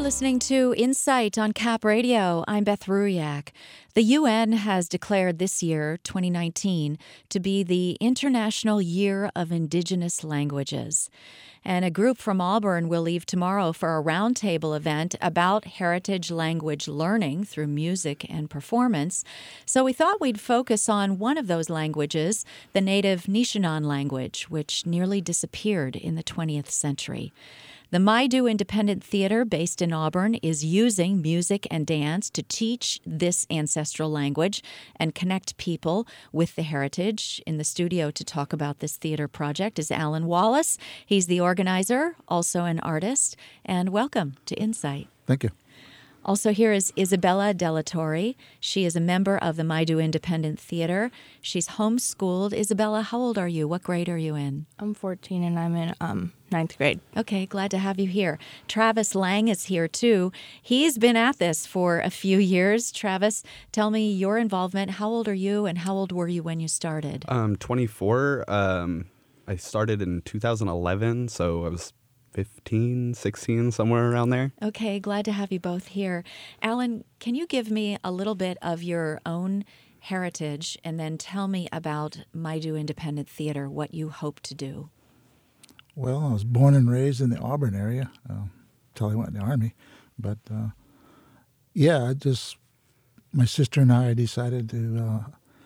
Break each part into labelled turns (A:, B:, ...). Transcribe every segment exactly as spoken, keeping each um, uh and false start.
A: listening to Insight on Cap Radio. I'm Beth Ruyak. The U N has declared this year, twenty nineteen, to be the International Year of Indigenous Languages. And a group from Auburn will leave tomorrow for a roundtable event about heritage language learning through music and performance. So we thought we'd focus on one of those languages, the native Nishinan language, which nearly disappeared in the twentieth century. The Maidu Independent Theater, based in Auburn, is using music and dance to teach this ancestral language and connect people with the heritage. In the studio to talk about this theater project is Alan Wallace. He's the organizer, also an artist, and welcome to Insight.
B: Thank you.
A: Also here is Isabella Delatorre. She is a member of the Maidu Independent Theater. She's homeschooled. Isabella, how old are you? What grade are you in?
C: I'm fourteen and I'm in um, ninth grade.
A: Okay, glad to have you here. Travis Lang is here too. He's been at this for a few years. Travis, tell me your involvement. How old are you and how old were you when you started?
D: Um, twenty-four. Um, I started in two thousand eleven, so I was fifteen, sixteen, somewhere around there.
A: Okay, glad to have you both here. Alan, can you give me a little bit of your own heritage and then tell me about Maidu Independent Theater, what you hope to do?
B: Well, I was born and raised in the Auburn area uh, until I went in the Army. But, uh, yeah, I just, my sister and I decided to uh,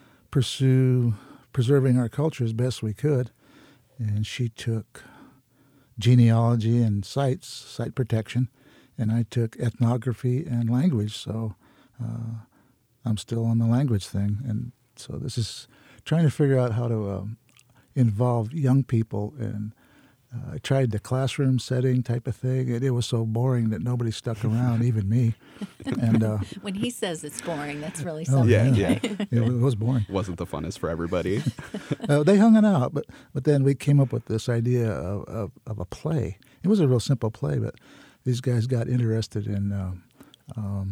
B: pursue preserving our culture as best we could. And she took genealogy and sites, site protection, and I took ethnography and language, so uh, I'm still on the language thing. And so this is trying to figure out how to um, involve young people. And uh, I tried the classroom setting type of thing, and it was so boring that nobody stuck around, even me. And uh,
A: when he says it's boring, that's really
B: oh,
A: something.
D: Yeah,
B: yeah.
D: yeah.
B: It was boring.
D: Wasn't the funnest for everybody.
B: uh, they hung it out, but but then we came up with this idea of, of, of a play. It was a real simple play, but these guys got interested in um, um,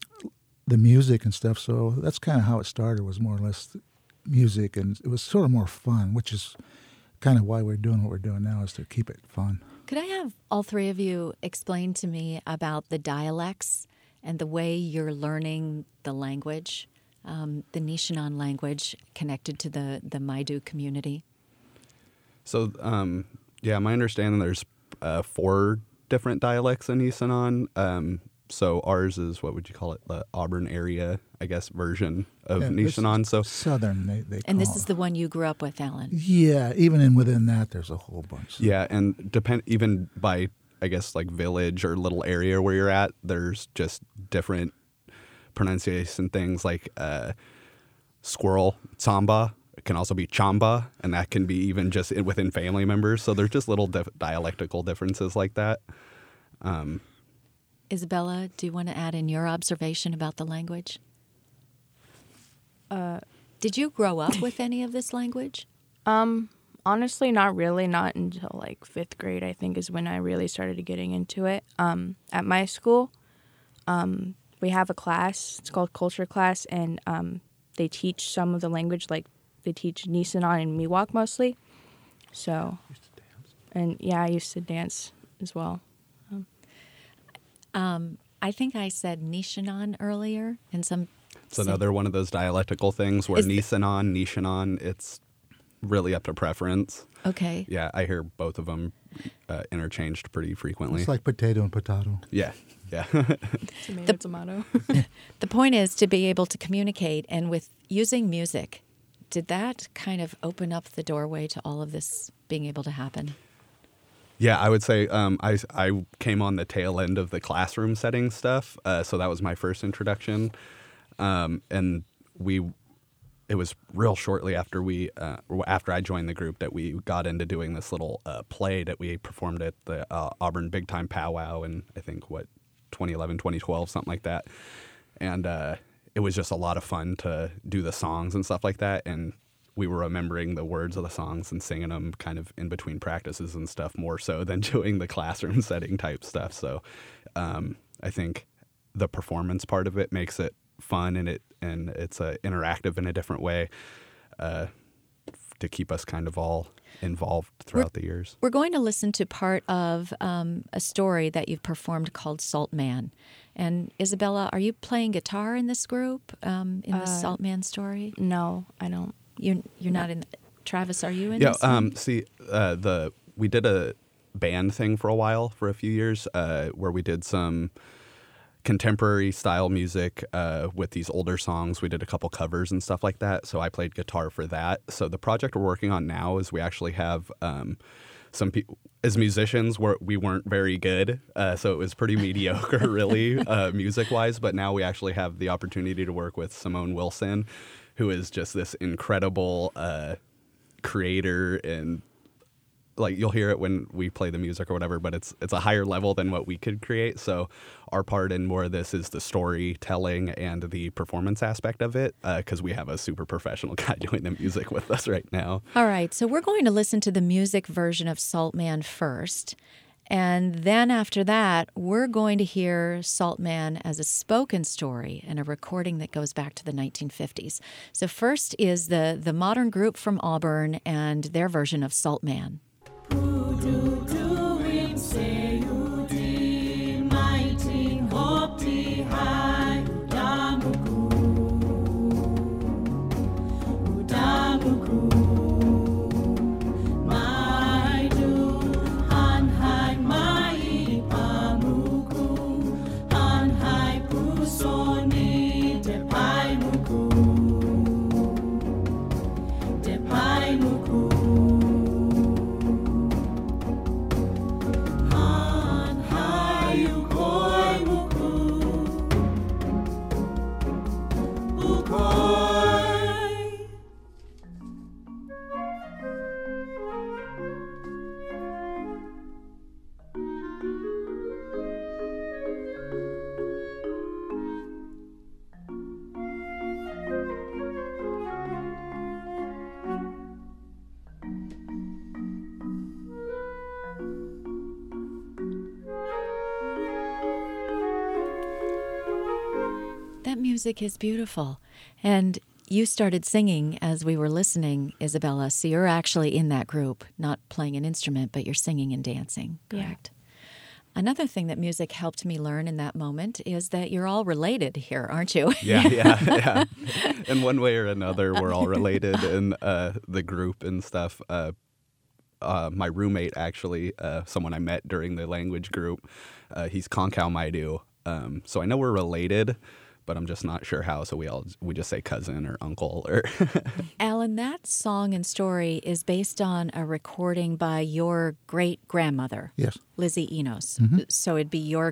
B: the music and stuff. So that's kind of how it started, was more or less music, and it was sort of more fun, which is kind of why we're doing what we're doing now, is to keep it fun.
A: Could I have all three of you explain to me about the dialects and the way you're learning the language, um, the Nishinan language connected to the, the Maidu community?
D: So, um, yeah, my understanding there's uh, four different dialects in Nisenan. Um, so ours is, what would you call it, the Auburn area, I guess, version of
B: Yeah,
D: Nisenan. So
B: Southern, they, they
A: And this
B: call
A: is
B: it.
A: the one you grew up with, Alan?
B: Yeah, even in within that, there's a whole bunch.
D: yeah, and depend even by, I guess, like village or little area where you're at, there's just different pronunciation things, like uh, squirrel, tsamba. It can also be chamba, and that can be even just in, within family members. So there's just little dif- dialectical differences like that. Um,
A: Isabella, do you want to add in your observation about the language?
C: Uh,
A: Did you grow up with any of this language?
C: um, honestly, not really. Not until like fifth grade, I think, is when I really started getting into it. Um, at my school, um, we have a class. It's called culture class, and um, they teach some of the language, like they teach Nisenan and Miwok mostly. So, and yeah, I used to dance as well. Um,
A: Um, I think I said Nishinan earlier, and some.
D: it's another one of those dialectical things where
A: Is the-
D: Nisenan, Nishinan, it's really up to preference.
A: Okay.
D: Yeah, I hear both of them uh, interchanged pretty frequently.
B: It's like potato and potato.
D: yeah, yeah.
C: tomato,
A: The-
C: tomato.
A: The point is to be able to communicate, and with using music, did that kind of open up the doorway to all of this being able to happen?
D: Yeah, I would say um, I, I came on the tail end of the classroom setting stuff, uh, so that was my first introduction. Um, and we, it was real shortly after we, uh, after I joined the group, that we got into doing this little uh, play that we performed at the uh, Auburn Big Time Powwow in, I think, what, twenty eleven, twenty twelve, something like that. And uh, it was just a lot of fun to do the songs and stuff like that, and we were remembering the words of the songs and singing them kind of in between practices and stuff, more so than doing the classroom setting type stuff. So um, I think the performance part of it makes it fun, and it and it's uh, interactive in a different way. Uh, to keep us kind of all involved throughout
A: we're,
D: the years.
A: We're going to listen to part of um, a story that you've performed called Salt Man. And Isabella, are you playing guitar in this group, um, in the
C: Uh,
A: Salt Man story?
C: No, I don't.
A: You're you're not in. Travis, are you in
D: Yeah,
A: this one?
D: um, see, uh, the we did a band thing for a while, for a few years, uh, where we did some contemporary style music uh, with these older songs. We did a couple covers and stuff like that. So I played guitar for that. So the project we're working on now is we actually have um, some people. As musicians, we're, we weren't very good, uh, so it was pretty mediocre, really, uh, music-wise. But now we actually have the opportunity to work with Simone Wilson, who is just this incredible uh, creator, and like you'll hear it when we play the music or whatever. But it's it's a higher level than what we could create. So our part in more of this is the storytelling and the performance aspect of it, because uh, we have a super professional guy doing the music with us right now.
A: All right, so we're going to listen to the music version of Salt Man first. And then after that, we're going to hear Salt Man as a spoken story and a recording that goes back to the nineteen fifties. So first is the, the modern group from Auburn and their version of Salt Man. That music is beautiful. And you started singing as we were listening, Isabella, so you're actually in that group, not playing an instrument, but you're singing and dancing, correct? Yeah. Another thing that music helped me learn in that moment is that you're all related here, aren't you?
D: Yeah, yeah, yeah. In one way or another, we're all related in uh, the group and stuff. Uh, uh, my roommate, actually, uh, someone I met during the language group, uh, he's Konkau Maidu. Um, so I know we're related, but I'm just not sure how. So we all we just say cousin or uncle. Or
A: Alan, that song and story is based on a recording by your great-grandmother.
B: Yes.
A: Lizzie Enos.
B: Mm-hmm.
A: So it'd be your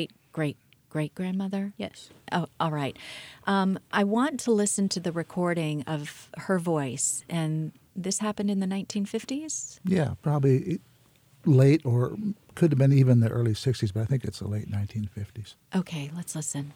A: great-great-great-grandmother?
C: Yes.
A: Oh, all right. Um, I want to listen to the recording of her voice. And this happened in the nineteen fifties?
B: Yeah, probably late or could have been even the early sixties, but I think it's the late nineteen fifties.
A: Okay, let's listen.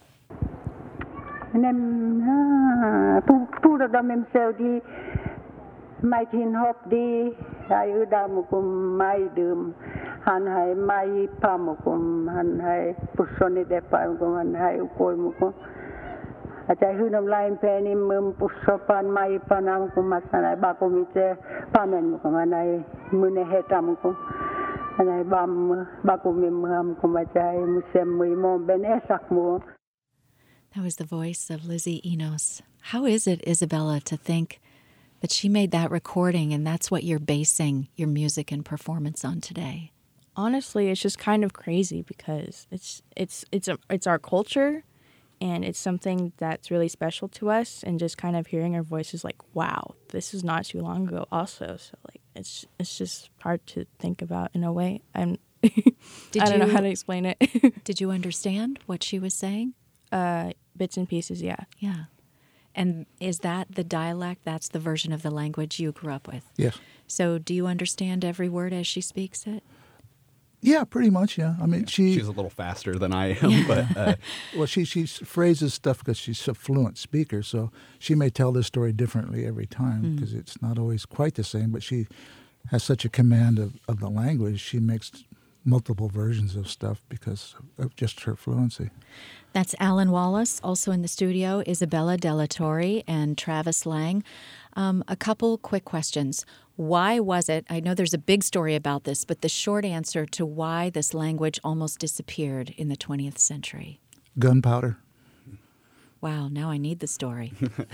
E: Nem púrodamim seldi maitin hop di ayu damukum mai dum han hai mai pamukum han hai pusoni de pamukum han hai ukoi mukum aja hunam lain peni mum pusopan mai panam kum masana bakumite pamen mukum han hai mune hetamukum han hai bam bakumim ham kum aja musem mui mom ben esak mu.
A: That was the voice of Lizzie Enos. How is it, Isabella, to think that she made that recording and that's what you're basing your music and performance on today?
C: Honestly, it's just kind of crazy because it's it's it's a, it's our culture, and it's something that's really special to us. And just kind of hearing her voice is like, wow, this is not too long ago. Also, so like it's it's just hard to think about in a way. I'm
A: Did
C: I don't
A: you,
C: know how to explain it.
A: Did you understand what she was saying?
C: Uh, bits and pieces, yeah.
A: Yeah. And is that the dialect? That's the version of the language you grew up with?
B: Yes.
A: So do you understand every word as she speaks it?
B: Yeah, pretty much, yeah. I mean, she...
D: She's a little faster than I am, but... Uh,
B: well, she, she phrases stuff because she's a fluent speaker, so she may tell this story differently every time because mm. it's not always quite the same, but she has such a command of, of the language, she makes multiple versions of stuff because of just her fluency.
A: That's Alan Wallace. Also in the studio, Isabella Delatorre and Travis Lang. Um, a couple quick questions. Why was it, I know there's a big story about this, but the short answer to why this language almost disappeared in the twentieth century?
B: Gunpowder.
A: Wow, now I need the story.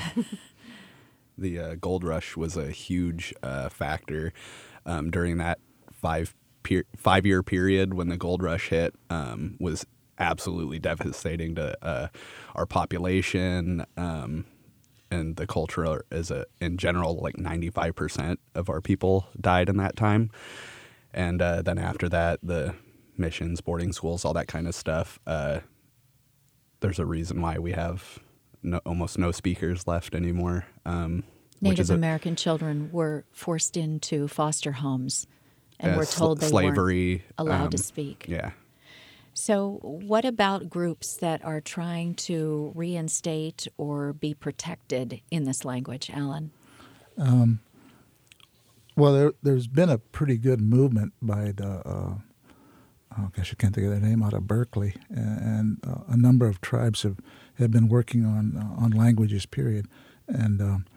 D: The uh, gold rush was a huge uh, factor um, during that five per- five-year period when the gold rush hit. Um, was absolutely devastating to uh, our population um, and the culture as a in general. Like ninety-five percent of our people died in that time, and uh, then after that, the missions, boarding schools, all that kind of stuff. Uh, there's a reason why we have no, almost no speakers left anymore. Um,
A: Native
D: a,
A: American children were forced into foster homes and
D: uh,
A: were told
D: sl-
A: they
D: slavery,
A: weren't allowed
D: um,
A: to speak.
D: Yeah.
A: So what about groups that are trying to reinstate or be protected in this language, Alan?
B: Um, well, there, there's been a pretty good movement by the, uh, oh gosh, I can't think of their name, out of Berkeley, and uh, a number of tribes have, have been working on uh, on languages, period. And um,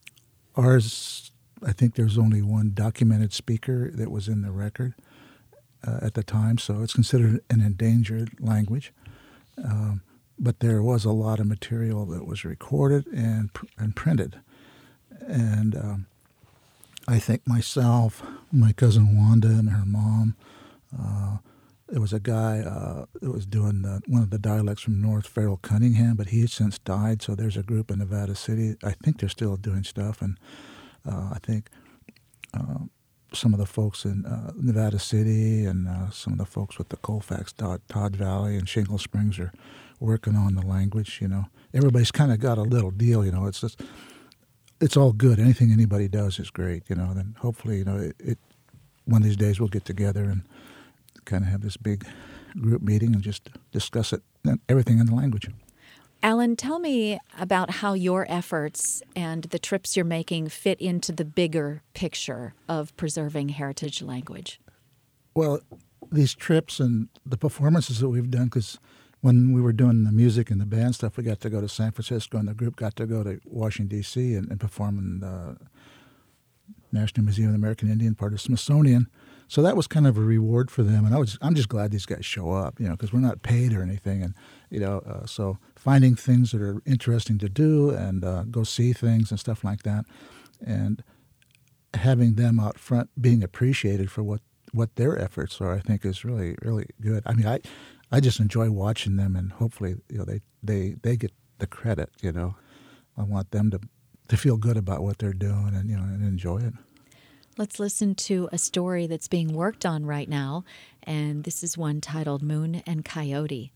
B: ours, I think there's only one documented speaker that was in the record uh, at the time, so it's considered an endangered language. Um, but there was a lot of material that was recorded and pr- and printed. And um, I think myself, my cousin Wanda and her mom, uh, there was a guy uh, that was doing the, one of the dialects from North, Farrell Cunningham, but he has since died, so there's a group in Nevada City. I think they're still doing stuff, and uh, I think uh, some of the folks in uh, Nevada City and uh, some of the folks with the Colfax, Todd, Todd Valley and Shingle Springs are working on the language, you know. Everybody's kind of got a little deal, you know. It's just, it's all good. Anything anybody does is great, you know. Then hopefully, you know, it, it one of these days we'll get together and kind of have this big group meeting and just discuss it, everything in the language.
A: Alan, tell me about how your efforts and the trips you're making fit into the bigger picture of preserving heritage language.
B: Well, these trips and the performances that we've done, because when we were doing the music and the band stuff, we got to go to San Francisco, and the group got to go to Washington, D C and, and perform in the National Museum of the American Indian, part of Smithsonian. So that was kind of a reward for them, and I was I'm just glad these guys show up, you know, because we're not paid or anything, and you know, uh, so finding things that are interesting to do and uh, go see things and stuff like that, and having them out front being appreciated for what, what their efforts are, I think is really really good. I mean, I I just enjoy watching them, and hopefully, you know, they they, they get the credit. You know, I want them to to feel good about what they're doing and you know and enjoy it.
A: Let's listen to a story that's being worked on right now, and this is one titled Moon and Coyote.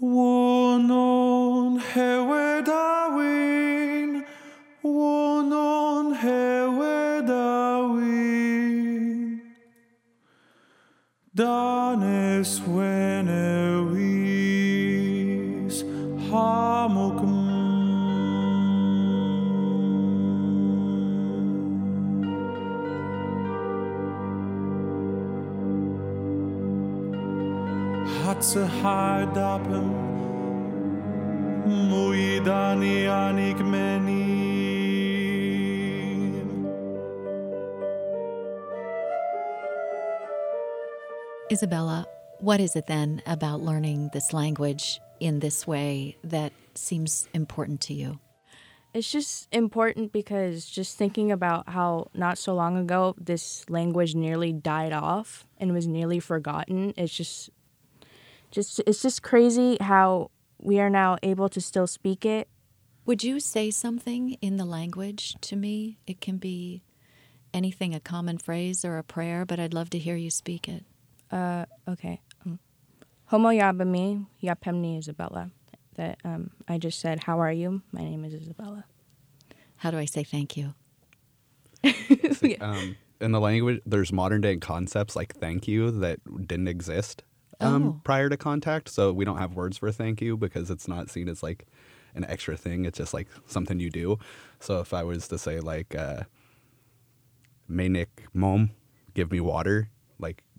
F: Wonon hewe dawin, wonon hewe dawin, danes wenewis hamokum. Hatze hardapen, muidani anik menin.
A: Isabella, what is it then about learning this language in this way that seems important to you?
C: It's just important because just thinking about how not so long ago this language nearly died off and was nearly forgotten, it's just just it's just crazy how we are now able to still speak it.
A: Would you say something in the language to me? It can be anything, a common phrase or a prayer, but I'd love to hear you speak it.
C: Uh, okay. Um, Homo yabami, yapemni Isabella. That um, I just said, how are you? My name is Isabella.
A: How do I say thank you?
C: Yeah.
D: Um, in the language, there's modern day concepts like thank you that didn't exist um,
A: Oh.
D: prior to contact. So we don't have words for thank you because it's not seen as like an extra thing. It's just like something you do. So if I was to say like, uh, Mainik mom, give me water, like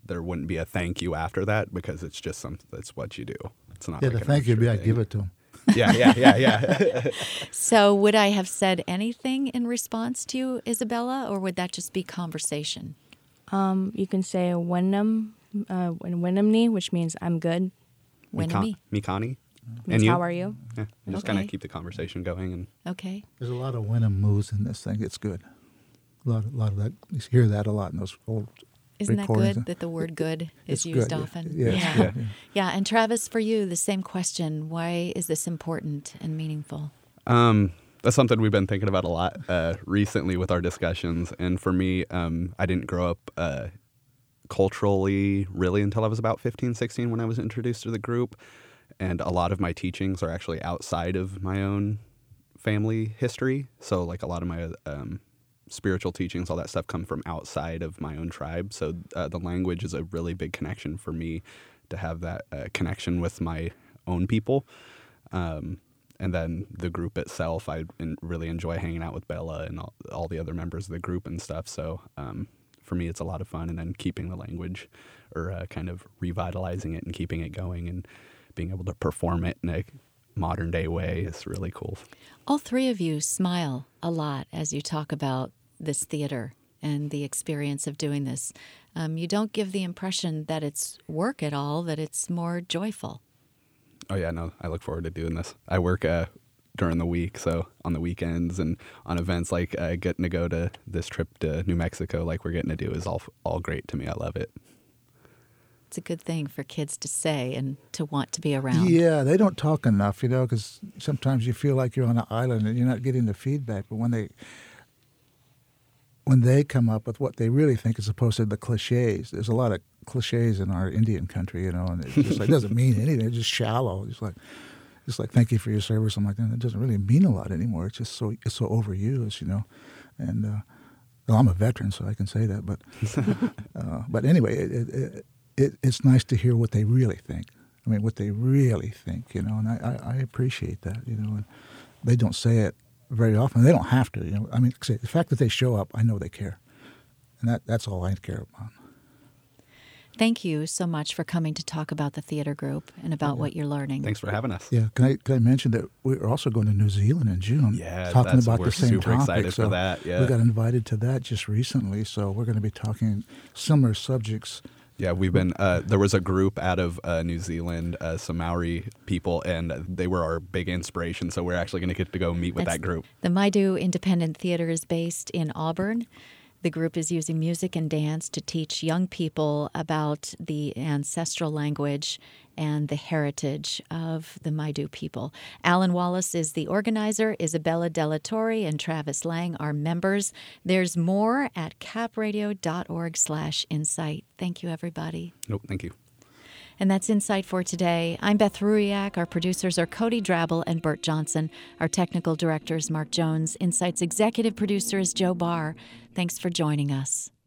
D: there wouldn't be a thank you after that because it's just some it's what you do. It's not.
B: Yeah,
D: like
B: the
D: an
B: thank you would be
D: extra
B: I give
D: thing.
B: it to him.
D: Yeah, yeah, yeah, yeah.
A: So would I have said anything in response to you, Isabella, or would that just be conversation?
C: Um, you can say Wenham, uh, Wenhamney, which means I'm good.
A: Wenami.
D: Mikani.
C: Means
D: you?
C: how are you?
D: Yeah, and just kind
A: Okay.
D: of keep the conversation going. And
A: Okay.
B: There's a lot of Wenham moves in this thing. It's good. A lot, a lot of that. You hear that a lot in those old
A: Isn't that
B: recordings.
A: good that the word good is
B: It's
A: used
B: good, yeah.
A: often?
B: Yeah,
A: yeah.
B: yeah, yeah.
A: Yeah, and Travis, for you, the same question. Why is this important and meaningful?
D: Um, that's something we've been thinking about a lot uh, recently with our discussions. And for me, um, I didn't grow up uh, culturally really until I was about fifteen, sixteen when I was introduced to the group. And a lot of my teachings are actually outside of my own family history. So like a lot of my um, spiritual teachings, all that stuff come from outside of my own tribe. So uh, the language is a really big connection for me to have that uh, connection with my own people. Um, and then the group itself, I in, really enjoy hanging out with Bella and all, all the other members of the group and stuff. So um, for me, it's a lot of fun. And then keeping the language or uh, kind of revitalizing it and keeping it going and being able to perform it in a modern day way is really cool.
A: All three of you smile a lot as you talk about this theater and the experience of doing this. Um, you don't give the impression that it's work at all, that it's more joyful.
D: Oh, yeah, no, I look forward to doing this. I work uh, during the week, so on the weekends and on events like uh, getting to go to this trip to New Mexico like we're getting to do is all all great to me. I love it.
A: It's a good thing for kids to say and to want to be around.
B: Yeah, they don't talk enough, you know, because sometimes you feel like you're on an island and you're not getting the feedback. But when they when they come up with what they really think is opposed to the cliches, there's a lot of cliches in our Indian country, you know, and it's just like, it doesn't mean anything. It's just shallow. It's like, just like, thank you for your service. I'm like, that doesn't really mean a lot anymore. It's just so it's so overused, you know. And uh, well, I'm a veteran, so I can say that. But uh, but anyway, it, it, it, it, it's nice to hear what they really think. I mean, what they really think, you know, and I, I, I appreciate that, you know. And they don't say it very often. They don't have to, you know. I mean, the fact that they show up, I know they care, and that that's all I care about.
A: Thank you so much for coming to talk about the theater group and about what you're learning.
D: Thanks for having us.
B: Yeah, can I can I mention that we're also going to New Zealand in June?
D: Yeah,
B: talking
D: that's-
B: about
D: we're
B: the same
D: super
B: topic.
D: excited for
B: So
D: that, yeah.
B: we got invited to that just recently, so we're going to be talking similar subjects.
D: Yeah, we've been, uh, there was a group out of uh, New Zealand, uh, some Maori people, and they were our big inspiration. So we're actually going to get to go meet with
A: That's-
D: that group.
A: The Maidu Independent Theater is based in Auburn. The group is using music and dance to teach young people about the ancestral language and the heritage of the Maidu people. Alan Wallace is the organizer. Isabella Delatorre and Travis Lang are members. There's more at capradio.org slash insight. Thank you, everybody.
D: Nope, thank you.
A: And that's Insight for today. I'm Beth Ruiak. Our producers are Cody Drabble and Bert Johnson. Our technical director is Mark Jones. Insight's executive producer is Joe Barr. Thanks for joining us.